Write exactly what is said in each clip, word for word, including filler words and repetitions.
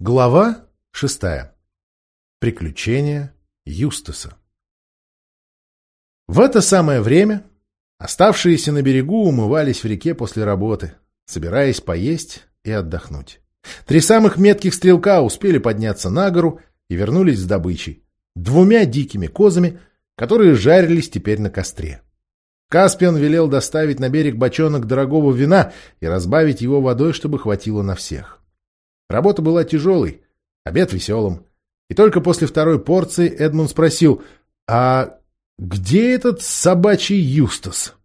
Глава шестая. Приключения Юстаса. В это самое время оставшиеся на берегу умывались в реке после работы, собираясь поесть и отдохнуть. Три самых метких стрелка успели подняться на гору и вернулись с добычей — двумя дикими козами, которые жарились теперь на костре. Каспиан велел доставить на берег бочонок дорогого вина и разбавить его водой, чтобы хватило на всех. Работа была тяжелой, обед веселым. И только после второй порции Эдмунд спросил: «А где этот собачий Юстас?»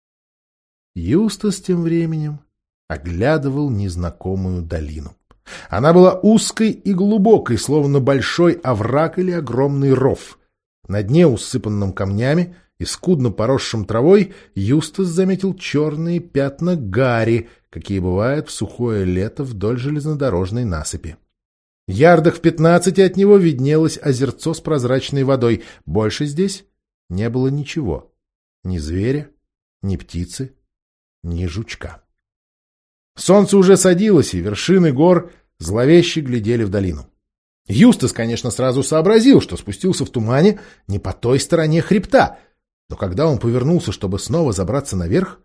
Юстас тем временем оглядывал незнакомую долину. Она была узкой и глубокой, словно большой овраг или огромный ров. На дне, усыпанном камнями и скудно поросшим травой, Юстас заметил черные пятна гари, какие бывают в сухое лето вдоль железнодорожной насыпи. Ярдах в пятнадцати от него виднелось озерцо с прозрачной водой. Больше здесь не было ничего. Ни зверя, ни птицы, ни жучка. Солнце уже садилось, и вершины гор зловеще глядели в долину. Юстас, конечно, сразу сообразил, что спустился в тумане не по той стороне хребта, но когда он повернулся, чтобы снова забраться наверх,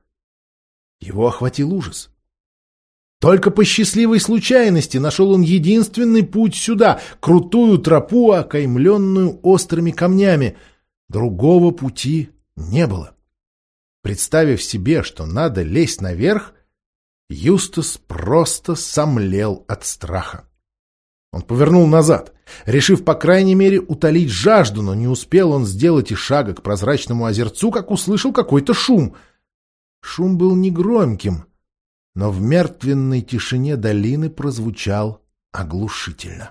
его охватил ужас. Только по счастливой случайности нашел он единственный путь сюда, крутую тропу, окаймленную острыми камнями. Другого пути не было. Представив себе, что надо лезть наверх, Юстас просто сомлел от страха. Он повернул назад, решив, по крайней мере, утолить жажду, но не успел он сделать и шага к прозрачному озерцу, как услышал какой-то шум. Шум был негромким, но в мертвенной тишине долины прозвучал оглушительно.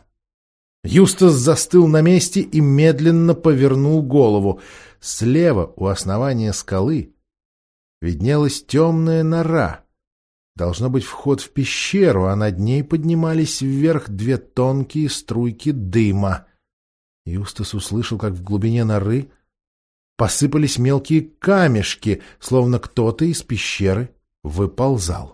Юстас застыл на месте и медленно повернул голову. Слева, у основания скалы, виднелась темная нора. Должно быть вход в пещеру, а над ней поднимались вверх две тонкие струйки дыма. Юстас услышал, как в глубине норы посыпались мелкие камешки, словно кто-то из пещеры выползал.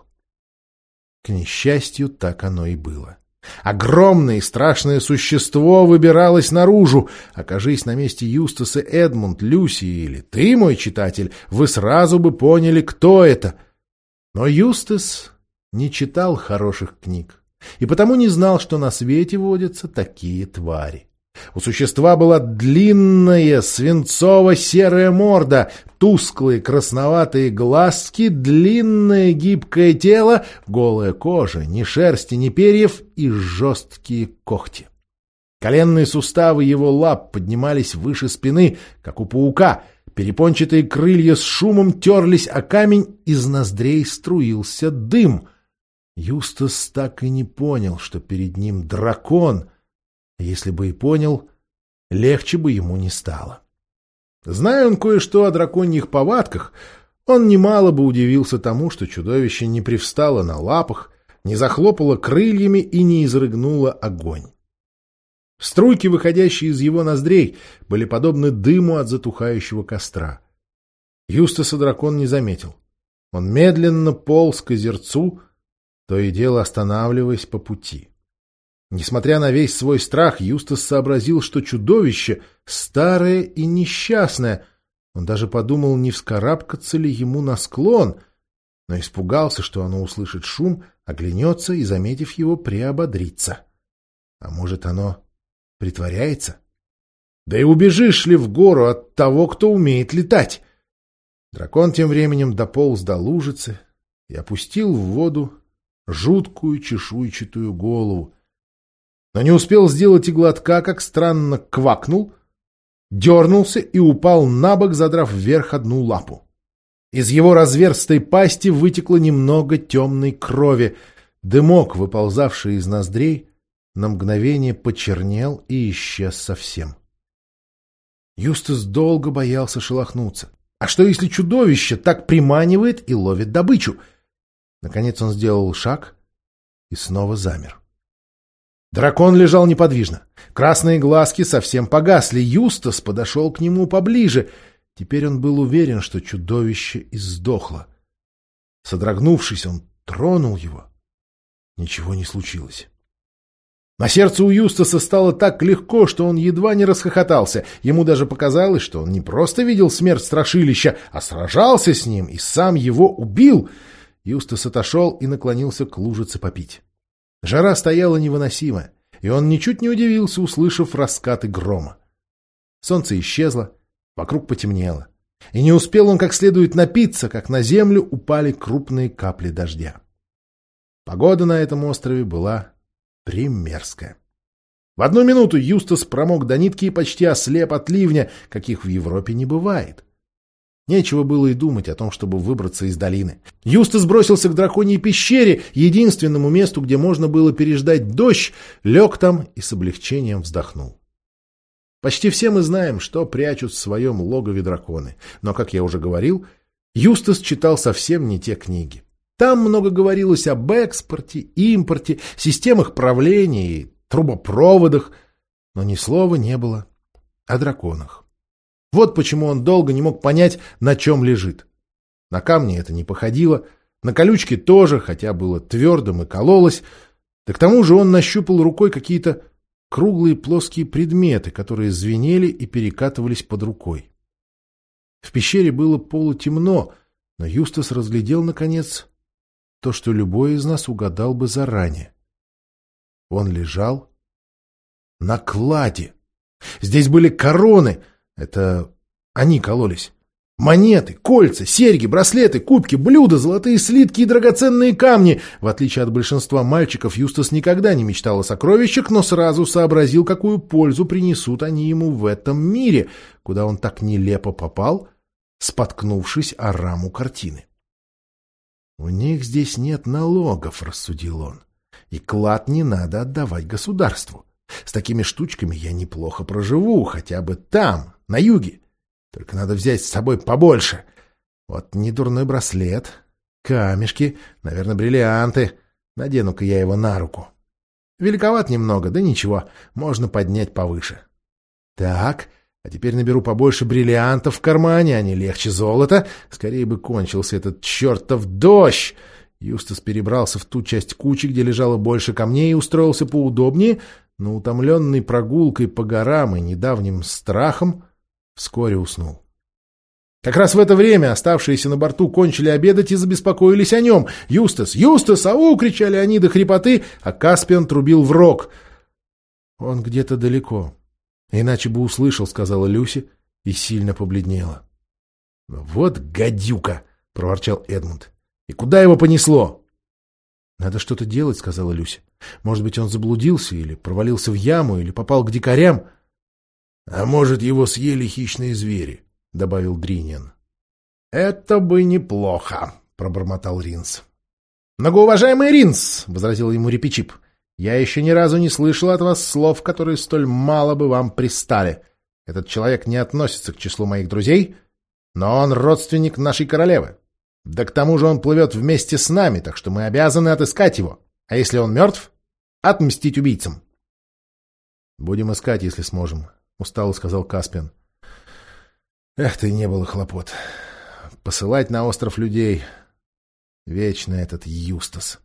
К несчастью, так оно и было. Огромное и страшное существо выбиралось наружу. Окажись на месте Юстаса Эдмунд, Люси или ты, мой читатель, вы сразу бы поняли, кто это. Но Юстас не читал хороших книг и потому не знал, что на свете водятся такие твари. У существа была длинная свинцово-серая морда, тусклые красноватые глазки, длинное гибкое тело, голая кожа, ни шерсти, ни перьев и жесткие когти. Коленные суставы его лап поднимались выше спины, как у паука. Перепончатые крылья с шумом терлись о камень, из ноздрей струился дым. Юстас так и не понял, что перед ним дракон. Если бы и понял, легче бы ему не стало. Зная он кое-что о драконьих повадках, он немало бы удивился тому, что чудовище не привстало на лапах, не захлопало крыльями и не изрыгнуло огонь. Струйки, выходящие из его ноздрей, были подобны дыму от затухающего костра. Юстаса дракон не заметил. Он медленно полз к озерцу, то и дело останавливаясь по пути. Несмотря на весь свой страх, Юстас сообразил, что чудовище старое и несчастное. Он даже подумал, не вскарабкаться ли ему на склон, но испугался, что оно услышит шум, оглянется и, заметив его, приободрится. А может, оно притворяется? Да и убежишь ли в гору от того, кто умеет летать? Дракон тем временем дополз до лужицы и опустил в воду жуткую чешуйчатую голову. Но не успел сделать и глотка, как странно квакнул, дернулся и упал на бок, задрав вверх одну лапу. Из его разверстой пасти вытекло немного темной крови. Дымок, выползавший из ноздрей, на мгновение почернел и исчез совсем. Юстас долго боялся шелохнуться. А что, если чудовище так приманивает и ловит добычу? Наконец он сделал шаг и снова замер. Дракон лежал неподвижно. Красные глазки совсем погасли. Юстас подошел к нему поближе. Теперь он был уверен, что чудовище издохло. Содрогнувшись, он тронул его. Ничего не случилось. На сердце у Юстаса стало так легко, что он едва не расхохотался. Ему даже показалось, что он не просто видел смерть страшилища, а сражался с ним и сам его убил. Юстас отошел и наклонился к лужице попить. Жара стояла невыносимая, и он ничуть не удивился, услышав раскаты грома. Солнце исчезло, вокруг потемнело. И не успел он как следует напиться, как на землю упали крупные капли дождя. Погода на этом острове была примерская. В одну минуту Юстас промок до нитки и почти ослеп от ливня, каких в Европе не бывает. Нечего было и думать о том, чтобы выбраться из долины. Юстас бросился к драконьей пещере, единственному месту, где можно было переждать дождь, лег там и с облегчением вздохнул. Почти все мы знаем, что прячут в своем логове драконы. Но, как я уже говорил, Юстас читал совсем не те книги. Там много говорилось об экспорте, импорте, системах правления и трубопроводах, но ни слова не было о драконах. Вот почему он долго не мог понять, на чем лежит. На камни это не походило, на колючки тоже, хотя было твердым и кололось. Да к тому же он нащупал рукой какие-то круглые плоские предметы, которые звенели и перекатывались под рукой. В пещере было полутемно, но Юстас разглядел, наконец, то, что любой из нас угадал бы заранее. Он лежал на кладе. Здесь были короны, это они кололись. Монеты, кольца, серьги, браслеты, кубки, блюда, золотые слитки и драгоценные камни. В отличие от большинства мальчиков, Юстас никогда не мечтал о сокровищах, но сразу сообразил, какую пользу принесут они ему в этом мире, куда он так нелепо попал, споткнувшись о раму картины. «У них здесь нет налогов», — рассудил он, — «и клад не надо отдавать государству. С такими штучками я неплохо проживу, хотя бы там, на юге. Только надо взять с собой побольше. Вот недурной браслет, камешки, наверное, бриллианты. Надену-ка я его на руку. Великоват немного, да ничего, можно поднять повыше. Так, а теперь наберу побольше бриллиантов в кармане, они легче золота. Скорее бы кончился этот чертов дождь». Юстас перебрался в ту часть кучи, где лежало больше камней, и устроился поудобнее, но, утомленный прогулкой по горам и недавним страхом, вскоре уснул. Как раз в это время оставшиеся на борту кончили обедать и забеспокоились о нем. «Юстас! Юстас! Ау!» — кричали они до хрипоты, а Каспиан трубил в рог. «Он где-то далеко. Иначе бы услышал», — сказала Люси и сильно побледнела. «Вот гадюка!» — проворчал Эдмунд. «И куда его понесло?» «Надо что-то делать», — сказала Люси. «Может быть, он заблудился или провалился в яму, или попал к дикарям». «А может, его съели хищные звери», — добавил Дриниан. «Это бы неплохо», — пробормотал Ринс. «Многоуважаемый Ринс», — возразил ему Репичип, — «я еще ни разу не слышал от вас слов, которые столь мало бы вам пристали. Этот человек не относится к числу моих друзей, но он родственник нашей королевы. Да к тому же он плывет вместе с нами, так что мы обязаны отыскать его. А если он мертв, отмстить убийцам». «Будем искать, если сможем», — устало сказал Каспиан. «Эх, ты, не было хлопот. Посылать на остров людей. Вечно этот Юстас».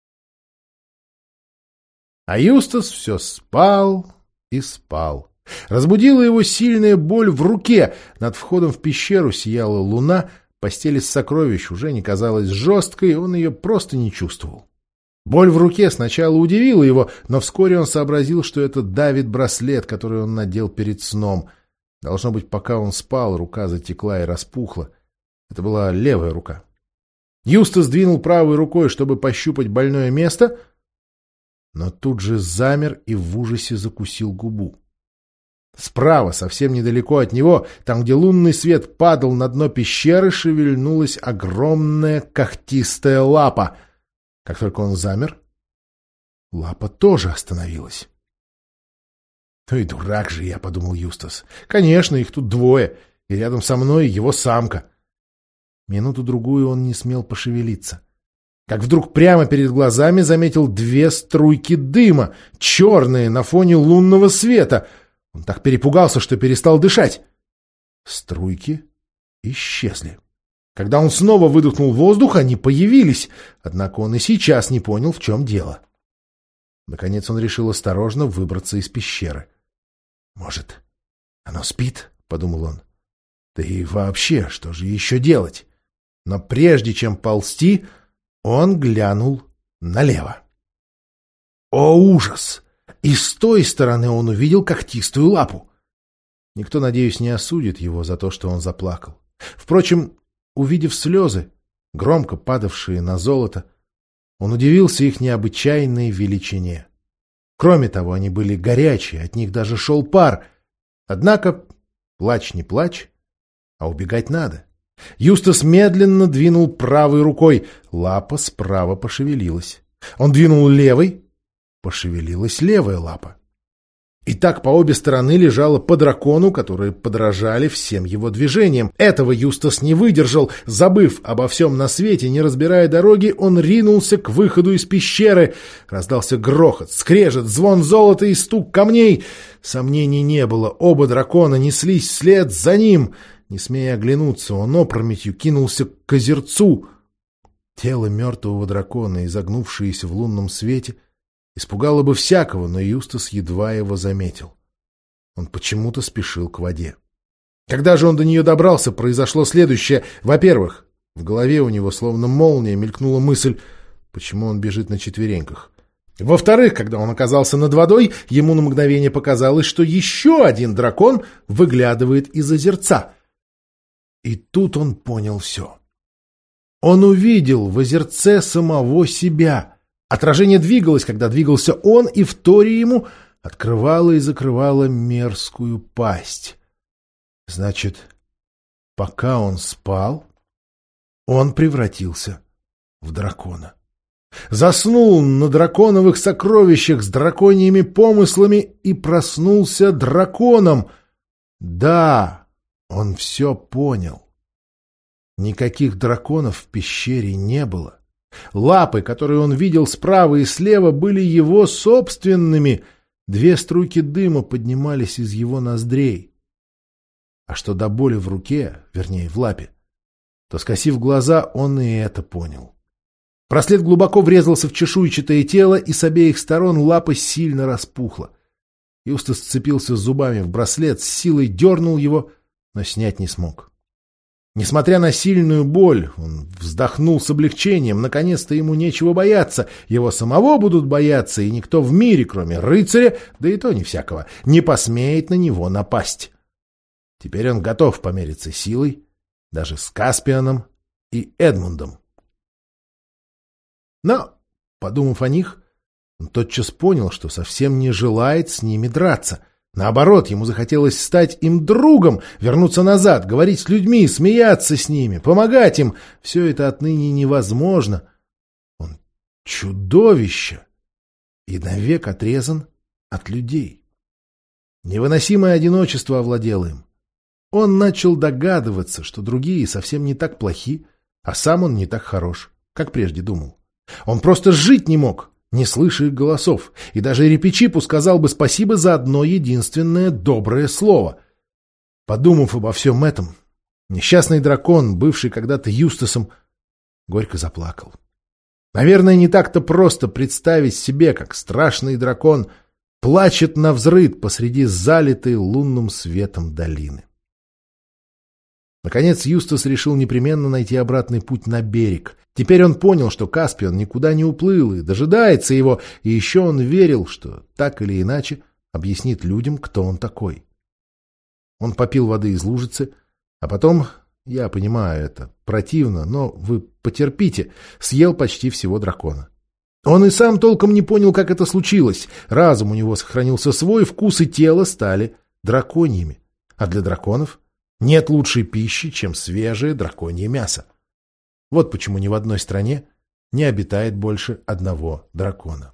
А Юстас все спал и спал. Разбудила его сильная боль в руке. Над входом в пещеру сияла луна. Постель из сокровищ уже не казалась жесткой, он ее просто не чувствовал. Боль в руке сначала удивила его, но вскоре он сообразил, что это давит браслет, который он надел перед сном. Должно быть, пока он спал, рука затекла и распухла. Это была левая рука. Юстас двинул правой рукой, чтобы пощупать больное место, но тут же замер и в ужасе закусил губу. Справа, совсем недалеко от него, там, где лунный свет падал на дно пещеры, шевельнулась огромная когтистая лапа. Как только он замер, лапа тоже остановилась. «Ну и дурак же я», — подумал Юстас. «Конечно, их тут двое, и рядом со мной его самка». Минуту-другую он не смел пошевелиться. Как вдруг прямо перед глазами заметил две струйки дыма, черные на фоне лунного света. Он так перепугался, что перестал дышать. Струйки исчезли. Когда он снова выдохнул воздух, они появились, однако он и сейчас не понял, в чем дело. Наконец он решил осторожно выбраться из пещеры. «Может, оно спит?» — подумал он. «Да и вообще, что же еще делать?» Но прежде чем ползти, он глянул налево. О, ужас! И с той стороны он увидел когтистую лапу. Никто, надеюсь, не осудит его за то, что он заплакал. Впрочем, увидев слезы, громко падавшие на золото, он удивился их необычайной величине. Кроме того, они были горячие, от них даже шел пар. Однако, плачь не плачь, а убегать надо. Юстас медленно двинул правой рукой. Лапа справа пошевелилась. Он двинул левой. Пошевелилась левая лапа. И так по обе стороны лежало по дракону, которые подражали всем его движениям. Этого Юстас не выдержал. Забыв обо всем на свете, не разбирая дороги, он ринулся к выходу из пещеры. Раздался грохот, скрежет, звон золота и стук камней. Сомнений не было. Оба дракона неслись вслед за ним. Не смея оглянуться, он опрометью кинулся к озерцу. Тело мертвого дракона, изогнувшееся в лунном свете, испугало бы всякого, но Юстас едва его заметил. Он почему-то спешил к воде. Когда же он до нее добрался, произошло следующее. Во-первых, в голове у него словно молния мелькнула мысль, почему он бежит на четвереньках. Во-вторых, когда он оказался над водой, ему на мгновение показалось, что еще один дракон выглядывает из озерца. И тут он понял все. Он увидел в озерце самого себя. Отражение двигалось, когда двигался он, и в торе ему открывало и закрывало мерзкую пасть. Значит, пока он спал, он превратился в дракона. Заснул на драконовых сокровищах с драконьими помыслами и проснулся драконом. Да, он все понял. Никаких драконов в пещере не было. Лапы, которые он видел справа и слева, были его собственными. Две струйки дыма поднимались из его ноздрей. А что до боли в руке, вернее, в лапе, то, скосив глаза, он и это понял. Браслет глубоко врезался в чешуйчатое тело, и с обеих сторон лапа сильно распухла. Юстас сцепился зубами в браслет, с силой дернул его, но снять не смог. Несмотря на сильную боль, он вздохнул с облегчением. Наконец-то ему нечего бояться. Его самого будут бояться, и никто в мире, кроме рыцаря, да и то не всякого, не посмеет на него напасть. Теперь он готов помериться силой, даже с Каспианом и Эдмундом. Но, подумав о них, он тотчас понял, что совсем не желает с ними драться. Наоборот, ему захотелось стать им другом, вернуться назад, говорить с людьми, смеяться с ними, помогать им. Все это отныне невозможно. Он чудовище и навек отрезан от людей. Невыносимое одиночество овладело им. Он начал догадываться, что другие совсем не так плохи, а сам он не так хорош, как прежде думал. Он просто жить не мог, не слыша их голосов, и даже Репичипу сказал бы спасибо за одно единственное доброе слово. Подумав обо всем этом, несчастный дракон, бывший когда-то Юстасом, горько заплакал. Наверное, не так-то просто представить себе, как страшный дракон плачет навзрыд посреди залитой лунным светом долины. Наконец Юстас решил непременно найти обратный путь на берег. Теперь он понял, что Каспиан никуда не уплыл и дожидается его, и еще он верил, что так или иначе объяснит людям, кто он такой. Он попил воды из лужицы, а потом, я понимаю, это противно, но вы потерпите, съел почти всего дракона. Он и сам толком не понял, как это случилось. Разум у него сохранился свой, вкус и тело стали драконьими. А для драконов нет лучшей пищи, чем свежее драконье мясо. Вот почему ни в одной стране не обитает больше одного дракона.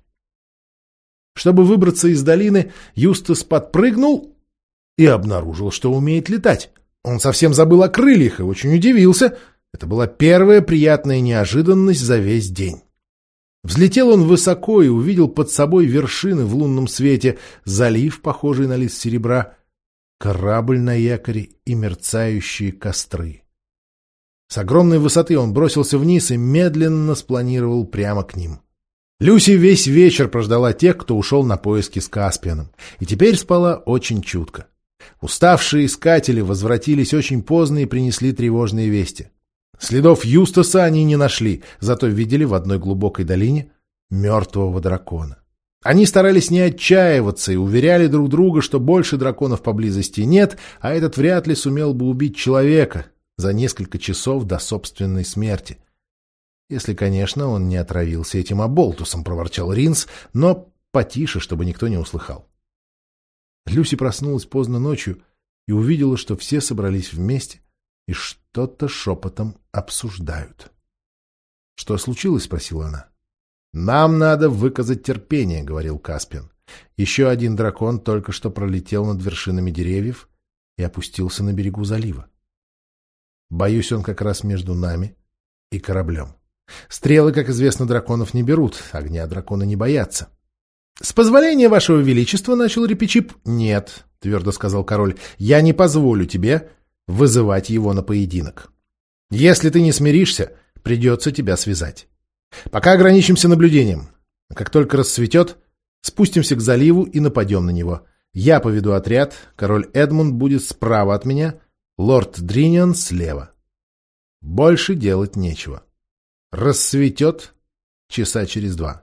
Чтобы выбраться из долины, Юстас подпрыгнул и обнаружил, что умеет летать. Он совсем забыл о крыльях и очень удивился. Это была первая приятная неожиданность за весь день. Взлетел он высоко и увидел под собой вершины в лунном свете, залив, похожий на лист серебра, корабль на якоре и мерцающие костры. С огромной высоты он бросился вниз и медленно спланировал прямо к ним. Люси весь вечер прождала тех, кто ушел на поиски с Каспианом, и теперь спала очень чутко. Уставшие искатели возвратились очень поздно и принесли тревожные вести. Следов Юстаса они не нашли, зато видели в одной глубокой долине мертвого дракона. Они старались не отчаиваться и уверяли друг друга, что больше драконов поблизости нет, а этот вряд ли сумел бы убить человека за несколько часов до собственной смерти. Если, конечно, он не отравился этим оболтусом, проворчал Ринс, но потише, чтобы никто не услыхал. Люси проснулась поздно ночью и увидела, что все собрались вместе и что-то шепотом обсуждают. — Что случилось? — спросила она. — Нам надо выказать терпение, — говорил Каспиан. Еще один дракон только что пролетел над вершинами деревьев и опустился на берегу залива. Боюсь, он как раз между нами и кораблем. Стрелы, как известно, драконов не берут, огня драконы не боятся. — С позволения вашего величества, — начал Репичип. — Нет, — твердо сказал король, — я не позволю тебе вызывать его на поединок. Если ты не смиришься, придется тебя связать. Пока ограничимся наблюдением. Как только рассветет, спустимся к заливу и нападем на него. Я поведу отряд, король Эдмунд будет справа от меня, лорд Дриниан слева. Больше делать нечего. Рассветет часа через два.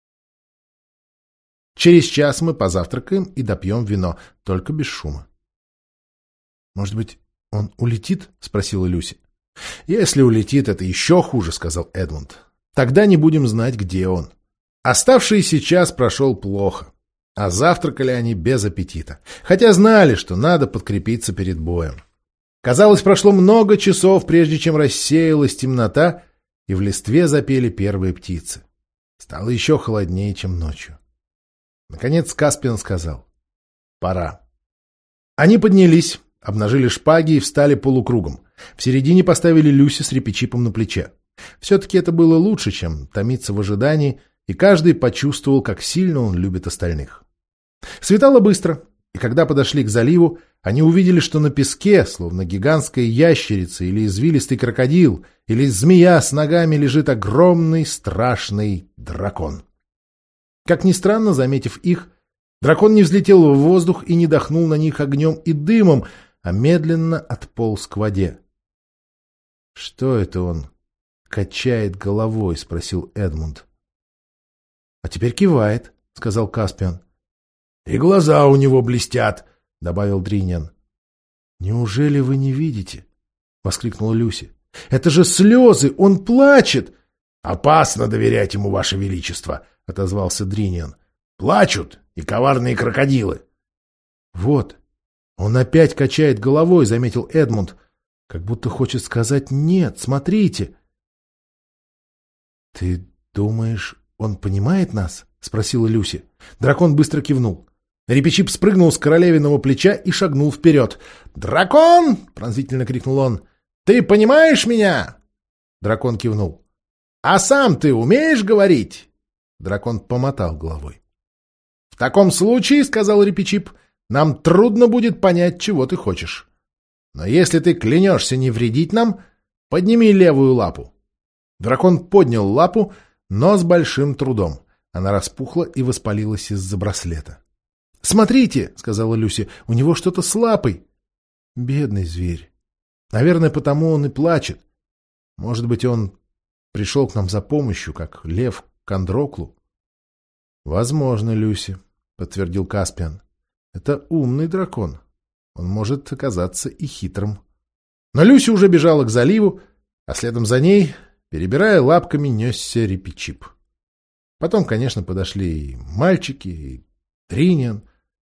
Через час мы позавтракаем и допьем вино, только без шума. — Может быть, он улетит? — спросила Люси. — Если улетит, это еще хуже, — сказал Эдмунд. — Тогда не будем знать, где он. Оставшийся час прошел плохо, а завтракали они без аппетита, хотя знали, что надо подкрепиться перед боем. Казалось, прошло много часов, прежде чем рассеялась темнота, и в листве запели первые птицы. Стало еще холоднее, чем ночью. Наконец Каспиан сказал: «Пора». Они поднялись, обнажили шпаги и встали полукругом. В середине поставили Люси с Репичипом на плече. Все-таки это было лучше, чем томиться в ожидании, и каждый почувствовал, как сильно он любит остальных. Светало быстро, и когда подошли к заливу, они увидели, что на песке, словно гигантская ящерица или извилистый крокодил, или змея с ногами, лежит огромный страшный дракон. Как ни странно, заметив их, дракон не взлетел в воздух и не дохнул на них огнем и дымом, а медленно отполз к воде. — Что это он качает головой? — спросил Эдмунд. — А теперь кивает, — сказал Каспиан. — И глаза у него блестят, — добавил Дриниан. — Неужели вы не видите? — воскликнула Люси. — Это же слезы! Он плачет! — Опасно доверять ему, Ваше Величество, — отозвался Дриниан. — Плачут и коварные крокодилы. — Вот, он опять качает головой, — заметил Эдмунд, как будто хочет сказать «нет, смотрите». — Ты думаешь, он понимает нас? — спросила Люси. Дракон быстро кивнул. Репичип спрыгнул с королевиного плеча и шагнул вперед. «Дракон!» — пронзительно крикнул он. «Ты понимаешь меня?» Дракон кивнул. «А сам ты умеешь говорить?» Дракон помотал головой. «В таком случае, — сказал Репичип, — нам трудно будет понять, чего ты хочешь. Но если ты клянешься не вредить нам, подними левую лапу». Дракон поднял лапу, но с большим трудом. Она распухла и воспалилась из-за браслета. «Смотрите!» — сказала Люси. — У него что-то с лапой. Бедный зверь. Наверное, потому он и плачет. Может быть, он пришел к нам за помощью, как лев к Андроклу? — Возможно, Люси, — подтвердил Каспиан. — Это умный дракон. Он может оказаться и хитрым. Но Люси уже бежала к заливу, а следом за ней, перебирая лапками, несся Репичип. Потом, конечно, подошли и мальчики, и Дриниан.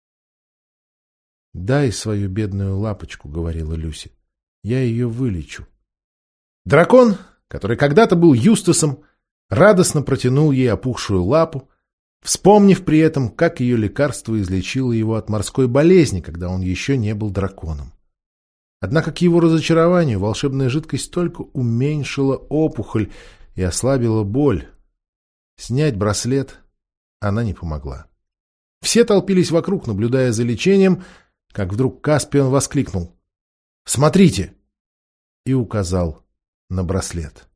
— Дай свою бедную лапочку, — говорила Люси. — Я ее вылечу. Дракон, который когда-то был Юстасом, радостно протянул ей опухшую лапу, вспомнив при этом, как ее лекарство излечило его от морской болезни, когда он еще не был драконом. Однако к его разочарованию волшебная жидкость только уменьшила опухоль и ослабила боль. Снять браслет она не помогла. Все толпились вокруг, наблюдая за лечением, как вдруг Каспиан воскликнул: «Смотрите!» и указал на браслет.